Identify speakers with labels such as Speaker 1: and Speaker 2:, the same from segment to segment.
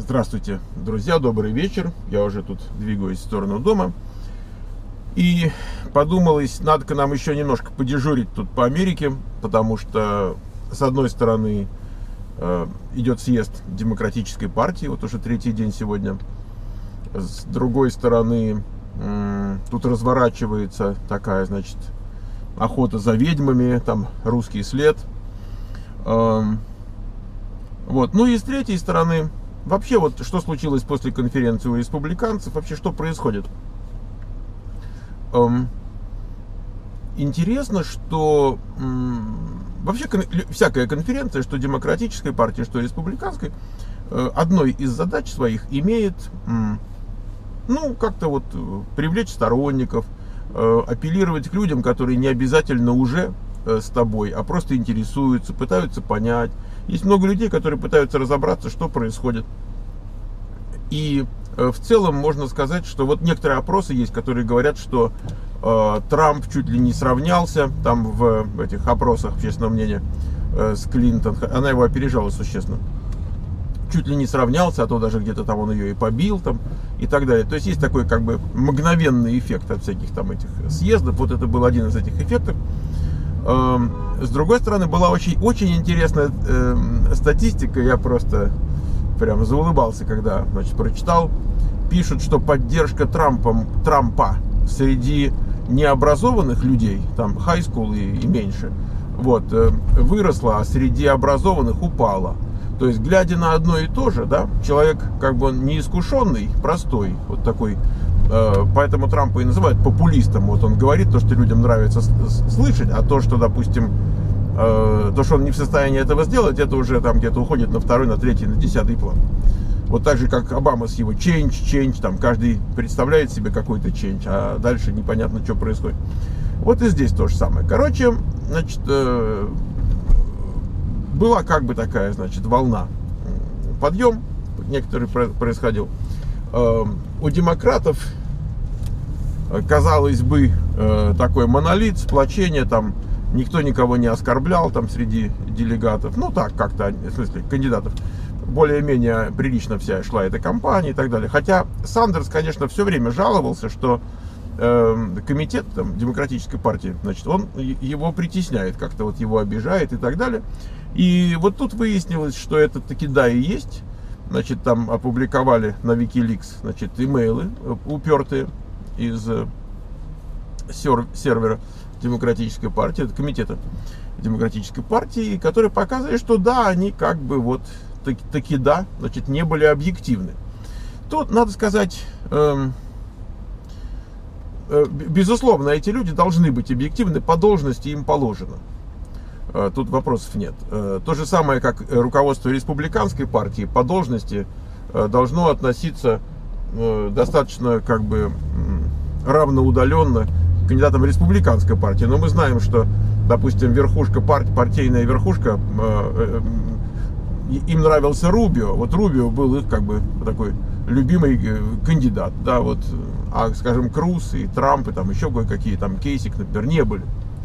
Speaker 1: Здравствуйте, друзья, добрый вечер. Я уже тут двигаюсь в сторону дома. И подумалось, надо-ка нам еще немножко подежурить тут по Америке, потому что, с одной стороны, идет съезд Демократической партии, вот уже третий день сегодня. С другой стороны, тут разворачивается такая, значит, охота за ведьмами, там русский след. Вот. Ну и с третьей стороны, вообще вот что случилось после конференции у республиканцев, вообще что происходит? Интересно, что вообще всякая конференция, что демократической партии, что республиканской, одной из задач своих имеет, ну, как-то вот привлечь сторонников, апеллировать к людям, которые не обязательно уже с тобой, а просто интересуются, пытаются понять. Есть много людей, которые пытаются разобраться, что происходит. И в целом можно сказать, что вот некоторые опросы есть, которые говорят, что Трамп чуть ли не сравнялся там в этих опросах общественного мнения с Клинтон. Она его опережала существенно. Чуть ли не сравнялся, а то даже где-то там он ее и побил там, и так далее. То есть есть такой как бы мгновенный эффект от всяких там этих съездов. Вот это был один из этих эффектов. С другой стороны, была очень интересная статистика. Я просто прям заулыбался, когда, значит, прочитал. Пишут, что поддержка Трампа среди необразованных людей, там high school и меньше, вот, выросла, а среди образованных упала. То есть, глядя на одно и то же, да, человек как бы он неискушенный, простой, вот такой, поэтому Трампа и называют популистом. Вот он говорит то, что людям нравится слышать, а то, что, допустим, то, что он не в состоянии этого сделать, это уже там где-то уходит на второй, на третий, на 10-й план. Вот так же, как Обама с его change, там каждый представляет себе какой-то change, а дальше непонятно, что происходит. Вот и здесь то же самое. Короче, значит, была как бы такая, значит, волна, подъем некоторый происходил. У демократов, казалось бы, такой монолит, сплочение, там никто никого не оскорблял там среди делегатов, ну так как-то, в смысле, кандидатов. Более-менее прилично вся шла эта кампания и так далее. Хотя Сандерс, конечно, все время жаловался, что комитет там, Демократической партии, значит, он его притесняет, как-то вот его обижает и так далее. И вот тут выяснилось, что это таки да и есть. Значит, там опубликовали на Wikileaks, значит, имейлы упертые из сервера Демократической партии, это комитета Демократической партии, которые показывали, что да, они как бы вот таки да, значит, не были объективны. Тут, надо сказать, безусловно, эти люди должны быть объективны, по должности им положено. Тут вопросов нет. То же самое, как руководство республиканской партии по должности должно относиться достаточно как бы равноудаленно к кандидатам республиканской партии. Но мы знаем, что, допустим, верхушка партийная верхушка, им нравился Рубио. Вот Рубио был их как бы такой любимый кандидат, да, вот. А, скажем, Круз и Трамп и там еще кое-какие, там Кейсик, например, не были.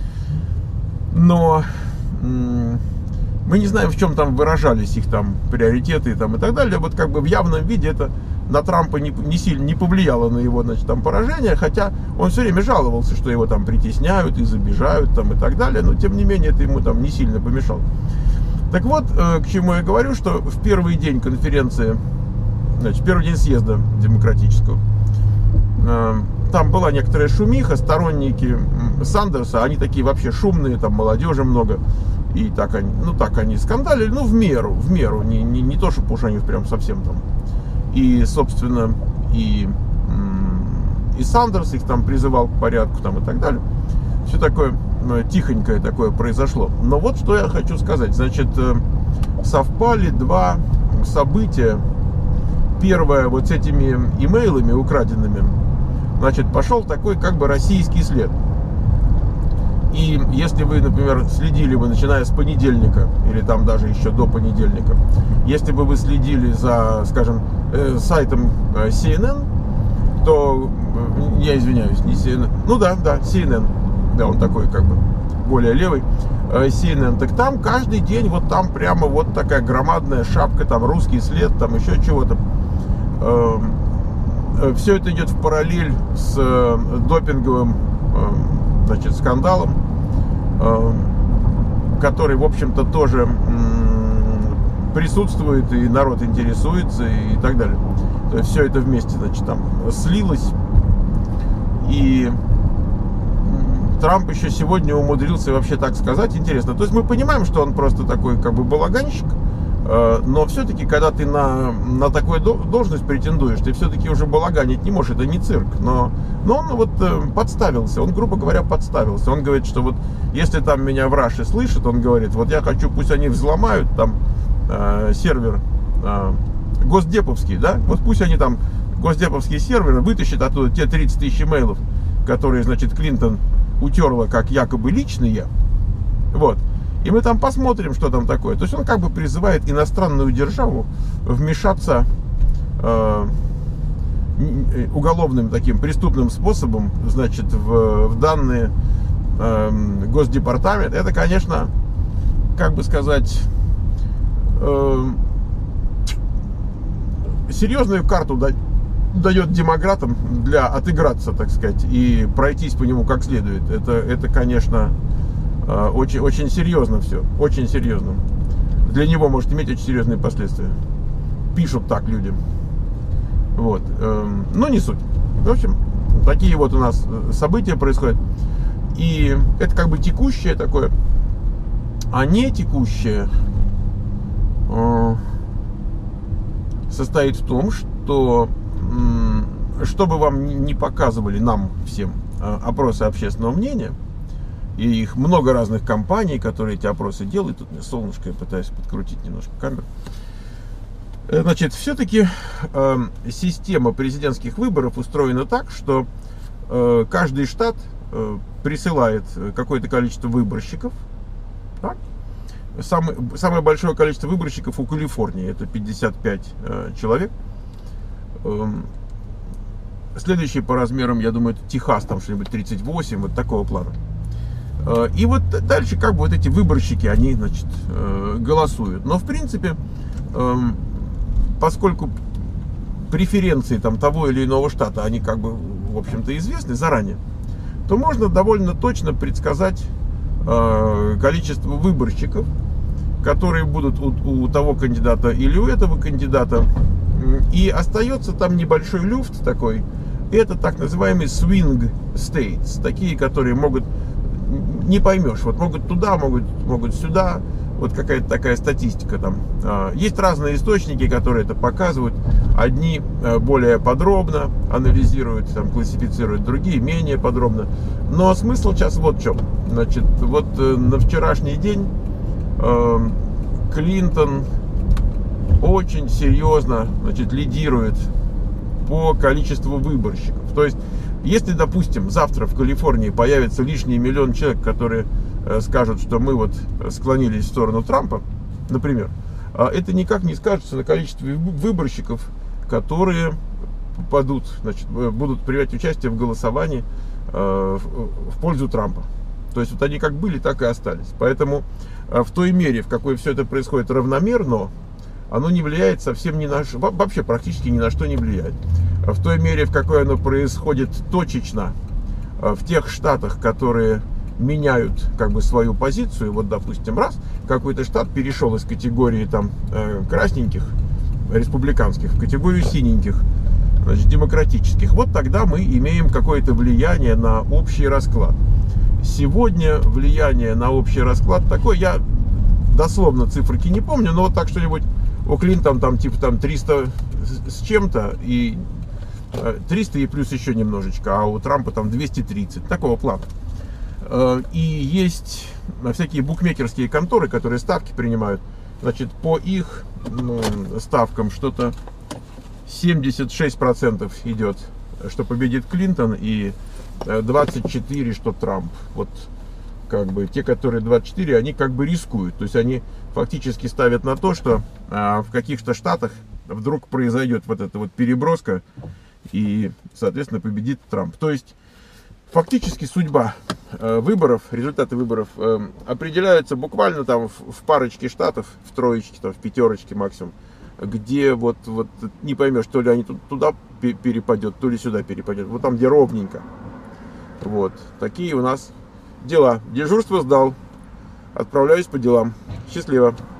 Speaker 1: Но мы не знаем, в чем там выражались их там приоритеты там, и так далее. Вот как бы в явном виде это на Трампа не сильно не повлияло на его, значит, там поражение, хотя он все время жаловался, что его там притесняют и забежают там и так далее, но тем не менее это ему там не сильно помешало. Так вот, к чему я говорю, что в первый день конференции, значит, первый день съезда демократического, там была некоторая шумиха, сторонники Сандерса, они такие вообще шумные, там молодежи много, и так они, ну так они скандалили, ну в меру, не то, что уж они прям совсем там. И, собственно, и Сандерс их там призывал к порядку там и так далее. Все такое тихонькое такое произошло. Но вот что я хочу сказать. Значит, совпали два события. Первое, вот с этими имейлами украденными, значит, пошел такой как бы российский след. И если вы, например, следили бы, начиная с понедельника, или там даже еще до понедельника, если бы вы следили за, скажем, сайтом CNN, то, я извиняюсь, не CNN, ну да, CNN, да, он такой как бы более левый, CNN, так там каждый день вот там прямо вот такая громадная шапка, там русский след, там еще чего-то. Все это идет в параллель с допинговым, значит, скандалом, который, в общем-то, тоже присутствует, и народ интересуется, и так далее. То есть все это вместе, значит, там слилось. И Трамп еще сегодня умудрился вообще так сказать, интересно. То есть мы понимаем, что он просто такой как бы балаганщик, но все-таки, когда ты на такую должность претендуешь, ты все-таки уже балаганить не можешь, это не цирк. Но он вот подставился, он, грубо говоря, подставился. Он говорит, что вот если там меня в Раше слышат, он говорит, вот я хочу, пусть они взломают там сервер госдеповский, да, вот пусть они там, госдеповские серверы, вытащат оттуда те 30 тысяч имейлов, которые, значит, Клинтон утерла как якобы личные, вот, и мы там посмотрим, что там такое. То есть он как бы призывает иностранную державу вмешаться уголовным таким преступным способом, значит, в данные Госдепартамент. Это, конечно, как бы сказать, серьезную карту дает демократам для отыграться, так сказать, и пройтись по нему как следует. Это конечно, очень, очень серьезно все, очень серьезно. Для него может иметь очень серьезные последствия. Пишут так люди. Вот. Но не суть. В общем, такие вот у нас события происходят. И это как бы текущее такое. А не текущее состоит в том, что чтобы вам не показывали нам всем опросы общественного мнения, и их много разных компаний, которые эти опросы делают. Тут мне солнышко, я пытаюсь подкрутить немножко камеру. Значит, все-таки система президентских выборов устроена так, что каждый штат присылает какое-то количество выборщиков. Так? Самое большое количество выборщиков у Калифорнии, это 55 человек. Следующий по размерам, я думаю, это Техас, там что-нибудь 38, вот такого плана. И вот дальше как бы вот эти выборщики, они, значит, голосуют. Но в принципе, поскольку преференции там того или иного штата, они как бы, в общем-то, известны заранее, то можно довольно точно предсказать количество выборщиков, которые будут у того кандидата или у этого кандидата. И остается там небольшой люфт такой. Это так называемый swing states. Такие, которые могут, не поймешь, вот могут туда, могут сюда. Вот какая-то такая статистика там. Есть разные источники, которые это показывают. Одни более подробно анализируют, там, классифицируют, другие менее подробно. Но смысл сейчас вот в чем. Значит, вот на вчерашний день Клинтон очень серьезно, значит, лидирует по количеству выборщиков. То есть, если, допустим, завтра в Калифорнии появится лишний 1 миллион человек, которые скажут, что мы вот склонились в сторону Трампа, например, это никак не скажется на количестве выборщиков, которые попадут, значит, будут принимать участие в голосовании в пользу Трампа. То есть вот они как были, так и остались. Поэтому в той мере, в какой все это происходит равномерно, оно не влияет совсем ни на что, вообще практически ни на что не влияет. В той мере, в какой оно происходит точечно в тех штатах, которые меняют как бы свою позицию, вот допустим, раз какой-то штат перешел из категории там красненьких, республиканских, в категорию синеньких, значит, демократических, вот тогда мы имеем какое-то влияние на общий расклад. Сегодня влияние на общий расклад такое, я дословно циферки не помню, но вот так что-нибудь у Клинтона там типа там 300 с чем-то, и 300 и плюс еще немножечко, а у Трампа там 230, такого плана. И есть всякие букмекерские конторы, которые ставки принимают. Значит, по их ставкам что-то 76% идет, что победит Клинтон, и 24%, что Трамп. Вот как бы те, которые 24, они как бы рискуют. То есть они фактически ставят на то, что в каких-то штатах вдруг произойдет вот эта вот переброска, и, соответственно, победит Трамп. То есть фактически судьба выборов, результаты выборов определяются буквально там в парочке штатов, в троечке, там, в пятерочке максимум, где вот не поймешь, то ли они туда перепадет, то ли сюда перепадет. Вот там, где ровненько. Вот. Такие у нас дела. Дежурство сдал. Отправляюсь по делам. Счастливо.